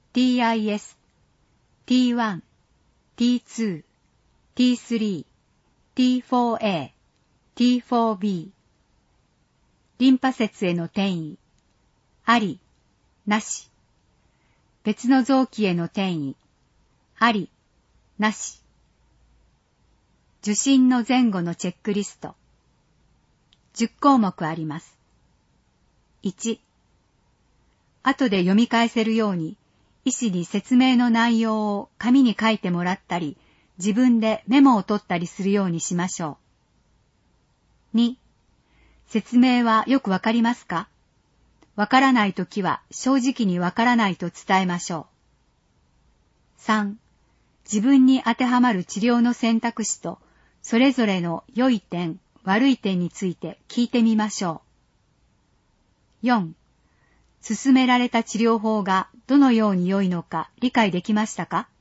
ティーアイエス、ティーワン、ティーツー、ティースリー、ティーフォーエー、ティーフォービー。リンパ節への転移、あり、なし。別の臓器への転移、あり、なし。受診の前後のチェックリスト。じゅっこうもくあります。いち、後で読み返せるように、医師に説明の内容を紙に書いてもらったり、自分でメモを取ったりするようにしましょう。に、説明はよくわかりますか？わからないときは正直にわからないと伝えましょう。さん、自分に当てはまる治療の選択肢と、それぞれの良い点、悪い点について聞いてみましょう。よん、勧められた治療法がどのように良いのか理解できましたか？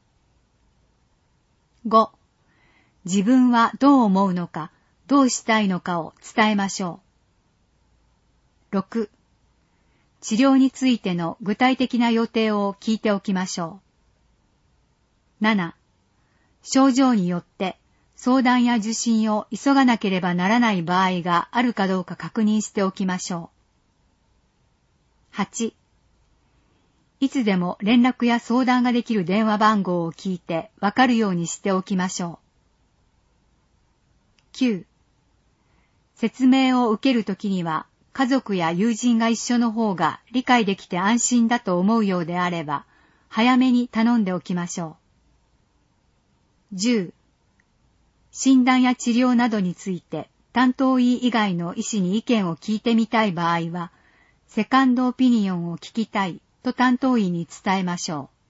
ご、自分はどう思うのか、どうしたいのかを伝えましょう。ろく、治療についての具体的な予定を聞いておきましょう。なな、症状によって相談や受診を急がなければならない場合があるかどうか確認しておきましょう。はち、いつでも連絡や相談ができる電話番号を聞いてわかるようにしておきましょう。きゅう、説明を受けるときには家族や友人が一緒の方が理解できて安心だと思うようであれば、早めに頼んでおきましょう。じゅう、診断や治療などについて担当医以外の医師に意見を聞いてみたい場合は、セカンドオピニオンを聞きたいと担当医に伝えましょ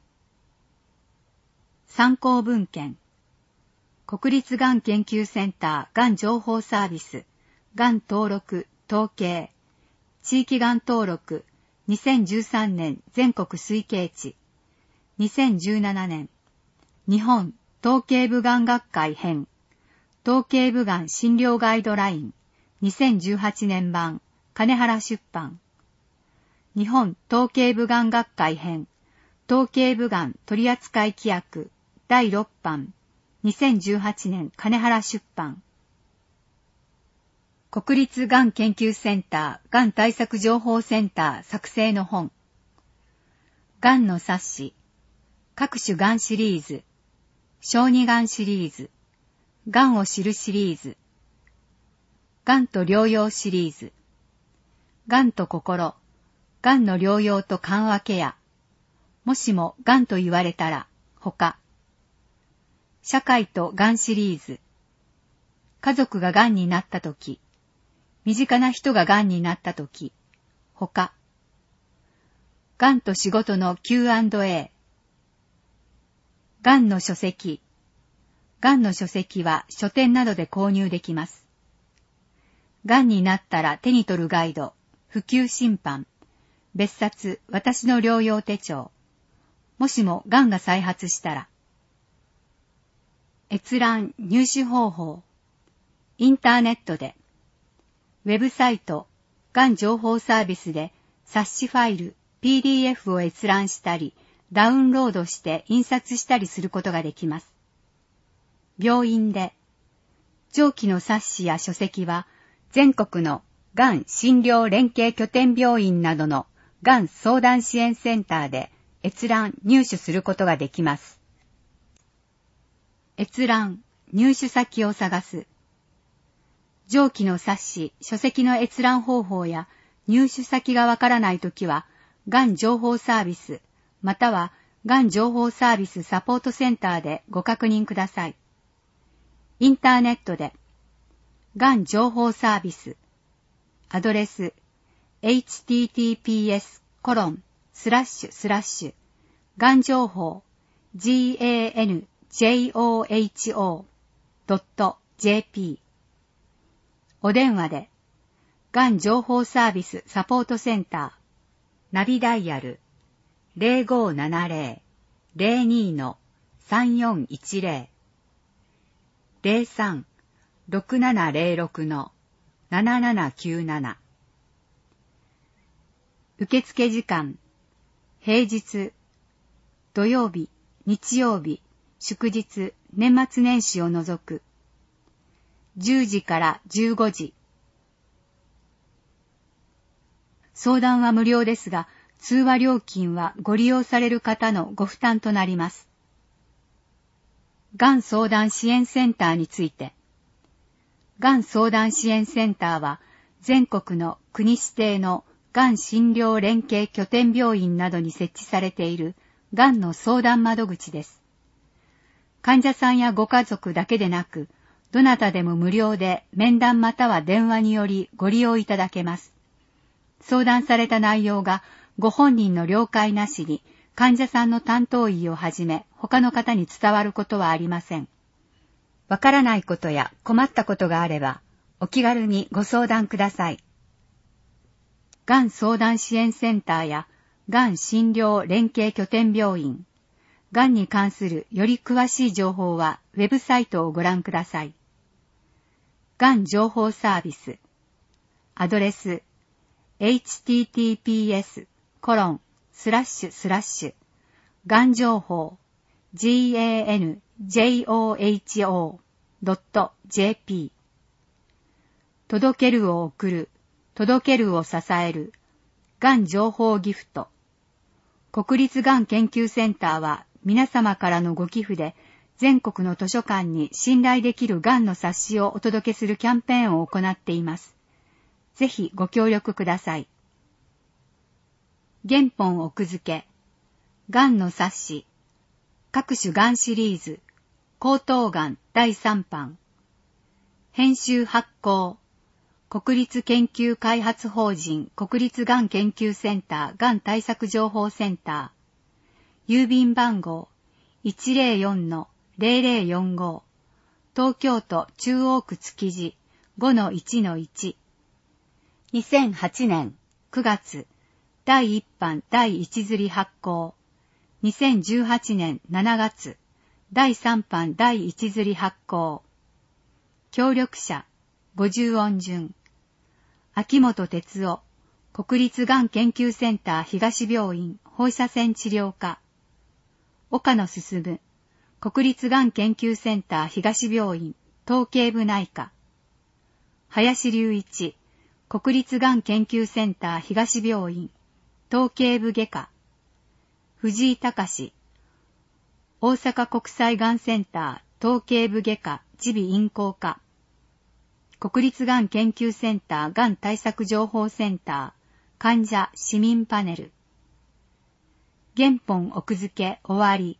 う。参考文献。国立がん研究センターがん情報サービス、がん登録、統計、地域がん登録、にせんじゅうさんねん全国推計値、にせんじゅうななねん、日本統計部がん学会編、統計部がん診療ガイドライン、にせんじゅうはちねん版、金原出版、日本統計部がん学会編、統計部がん取扱規約、だいろっばん、にせんじゅうはちねん金原出版。国立がん研究センターがん対策情報センター作成の本。がんの冊子、各種がんシリーズ、小児がんシリーズ、がんを知るシリーズ、がんと療養シリーズ、がんと心、がんの療養と緩和ケア、もしもがんと言われたら、他、社会とがんシリーズ、家族ががんになったとき、身近な人ががんになったとき、他、がんと仕事の キューアンドエー、がんの書籍、がんの書籍は書店などで購入できます。がんになったら手に取るガイド、普及審判、別冊私の療養手帳、もしもがんが再発したら、閲覧入手方法、インターネットで、ウェブサイト、がん情報サービスで冊子ファイル、ピーディーエフ を閲覧したり、ダウンロードして印刷したりすることができます。病院で、上記の冊子や書籍は、全国のがん診療連携拠点病院などのがん相談支援センターで閲覧入手することができます。閲覧、入手先を探す。上記の冊子、書籍の閲覧方法や入手先がわからないときは、がん情報サービス、またはがん情報サービスサポートセンターでご確認ください。インターネットで、がん情報サービス、アドレス、エイチティーティーピーエスコロンスラッシュスラッシュがん情報 ジーエーエヌジェイオーエイチオードットジェーピー お電話で、がん情報サービスサポートセンター、ナビダイヤル ゼロごーななゼロ ゼロにー さんよんいちゼロ ゼロさん ろくななゼロろく ななななきゅうなな。受付時間、平日土曜日、日曜日、祝日、年末年始を除く。じゅうじからじゅうごじ。相談は無料ですが、通話料金はご利用される方のご負担となります。がん相談支援センターについて。がん相談支援センターは、全国の国指定のがん診療連携拠点病院などに設置されているがんの相談窓口です。患者さんやご家族だけでなく、どなたでも無料で面談または電話によりご利用いただけます。相談された内容がご本人の了解なしに患者さんの担当医をはじめ他の方に伝わることはありません。わからないことや困ったことがあればお気軽にご相談ください。がん相談支援センターやがん診療連携拠点病院、がんに関するより詳しい情報はウェブサイトをご覧ください。がん情報サービス。アドレス エイチティーティーピーエスコロンスラッシュスラッシュがん情報 ジェーエヌジョホ ドット ジェーピー 届けるを送る、届けるを支える、がん情報ギフト。国立がん研究センターは皆様からのご寄付で全国の図書館に信頼できるがんの冊子をお届けするキャンペーンを行っています。ぜひご協力ください。原本奥付け、がんの冊子、各種がんシリーズ、喉頭がんだいさん版、編集発行、国立研究開発法人国立がん研究センターがん対策情報センター、郵便番号 いちまるよんのゼロゼロよんご、東京都中央区築地 ごのいちのいち、にせんはちねんくがつだいいっ版だいいち刷り発行、にせんじゅうはちねんしちがつだいさん版だいいち刷り発行。協力者ごじゅう音順。秋元哲夫、国立がん研究センター東病院放射線治療科。岡野進、国立がん研究センター東病院統計部内科。林隆一、国立がん研究センター東病院統計部外科。藤井隆、大阪国際がんセンター統計部外科耳鼻咽喉科。国立がん研究センターがん対策情報センター患者市民パネル。原本奥付け終わり。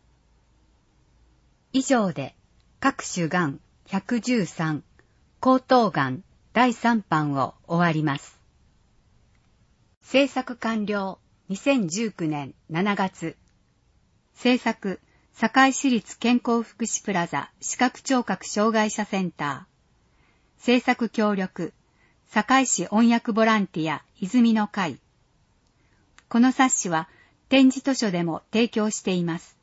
以上で各種がんひゃくじゅうさん喉頭がんだいさん版を終わります。制作完了にせんじゅうきゅうねんしちがつ。制作堺市立健康福祉プラザ視覚聴覚障害者センター。制作協力堺市音訳ボランティア泉の会。この冊子は展示図書でも提供しています。